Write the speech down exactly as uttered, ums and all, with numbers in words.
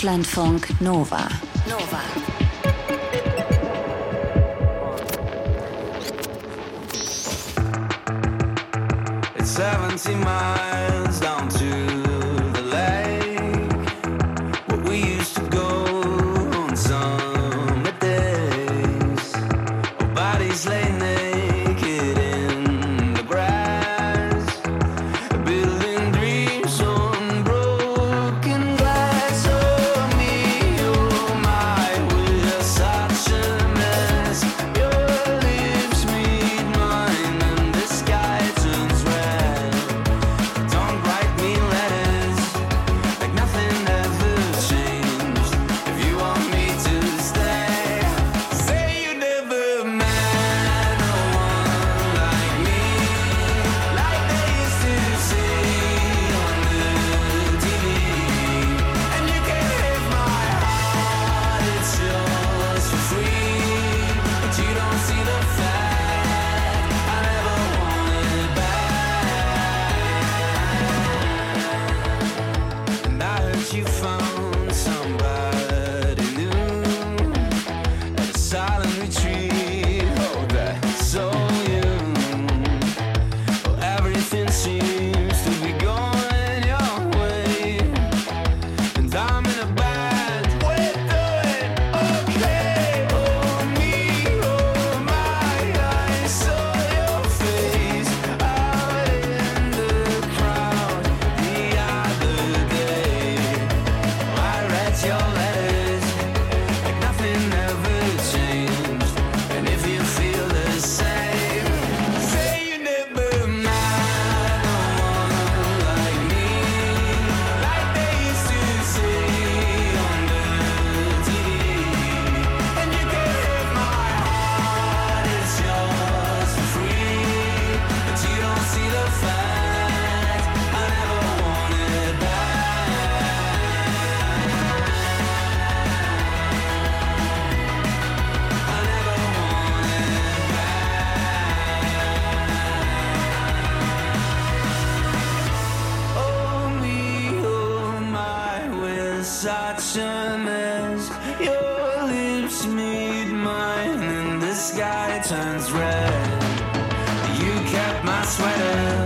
Deutschlandfunk Nova. Nova. It's seventy miles down to the lake, where we used to go on summer days. Our bodies lay naked in the grass, building dreams on broken glass. Oh me, oh my, we're such a mess. Your lips meet mine and the sky turns red. Don't write me letters like nothing ever changed. If you want me to stay, say you never met no one like me, like they used to say on the T V. And you can have my heart, it's yours for free, but you don't see the fact I never wanted back. And I heard you found somebody new at a silent retreat. Oh, that's so you. Well, everything seems to be going your way, and I'm in a bad way, doing okay. Oh me, oh my, I saw your face out in the crowd the other day. I read your letters like nothing ever changed. And if you feel the same, say you never met no one like me, like they used to say on the T V. And you can have my heart, it's yours for free, but you don't see the fact I never wanted back. I never wanted back. Oh me, oh my, we're such a mess. Your lips meet mine and the sky turns red. You kept my sweater